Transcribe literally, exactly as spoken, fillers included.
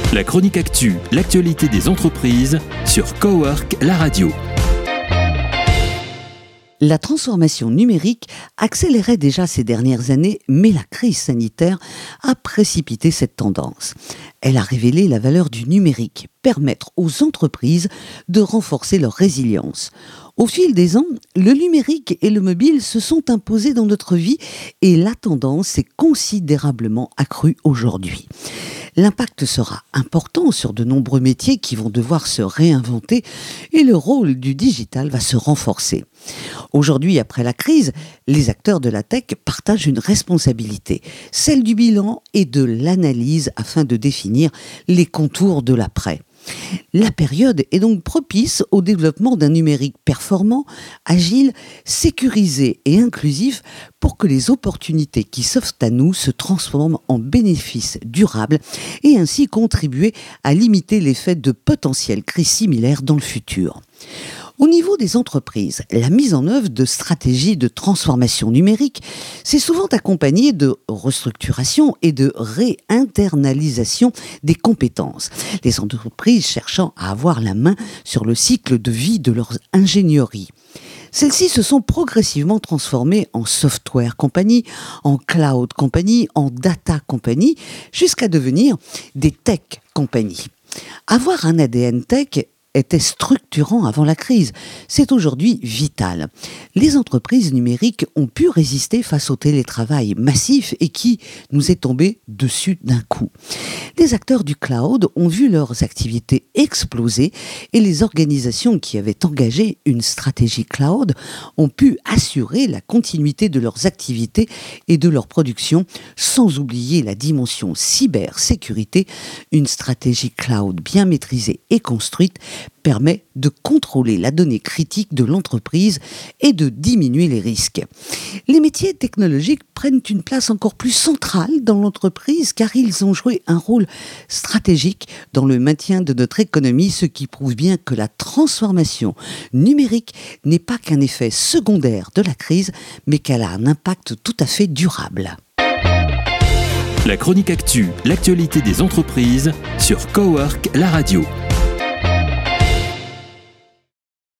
La chronique actu, l'actualité des entreprises sur Cowork, la radio. La transformation numérique accélérait déjà ces dernières années, mais la crise sanitaire a précipité cette tendance. Elle a révélé la valeur du numérique, permettre aux entreprises de renforcer leur résilience. Au fil des ans, le numérique et le mobile se sont imposés dans notre vie et la tendance s'est considérablement accrue aujourd'hui. L'impact sera important sur de nombreux métiers qui vont devoir se réinventer et le rôle du digital va se renforcer. Aujourd'hui, après la crise, les acteurs de la tech partagent une responsabilité, celle du bilan et de l'analyse afin de définir les contours de l'après. La période est donc propice au développement d'un numérique performant, agile, sécurisé et inclusif pour que les opportunités qui s'offrent à nous se transforment en bénéfices durables et ainsi contribuer à limiter l'effet de potentielles crises similaires dans le futur. Au niveau des entreprises, la mise en œuvre de stratégies de transformation numérique s'est souvent accompagnée de restructuration et de réinternalisation des compétences. Les entreprises cherchant à avoir la main sur le cycle de vie de leur ingénierie. Celles-ci se sont progressivement transformées en software company, en cloud company, en data company, jusqu'à devenir des tech company. Avoir un A D N tech était structurant avant la crise. C'est aujourd'hui vital. Les entreprises numériques ont pu résister face au télétravail massif et qui nous est tombé dessus d'un coup. Les acteurs du cloud ont vu leurs activités exploser et les organisations qui avaient engagé une stratégie cloud ont pu assurer la continuité de leurs activités et de leur production sans oublier la dimension cybersécurité. Une stratégie cloud bien maîtrisée et construite permet de contrôler la donnée critique de l'entreprise et de diminuer les risques. Les métiers technologiques prennent une place encore plus centrale dans l'entreprise car ils ont joué un rôle stratégique dans le maintien de notre économie, ce qui prouve bien que la transformation numérique n'est pas qu'un effet secondaire de la crise, mais qu'elle a un impact tout à fait durable. La chronique actu, l'actualité des entreprises sur Cowork, la radio.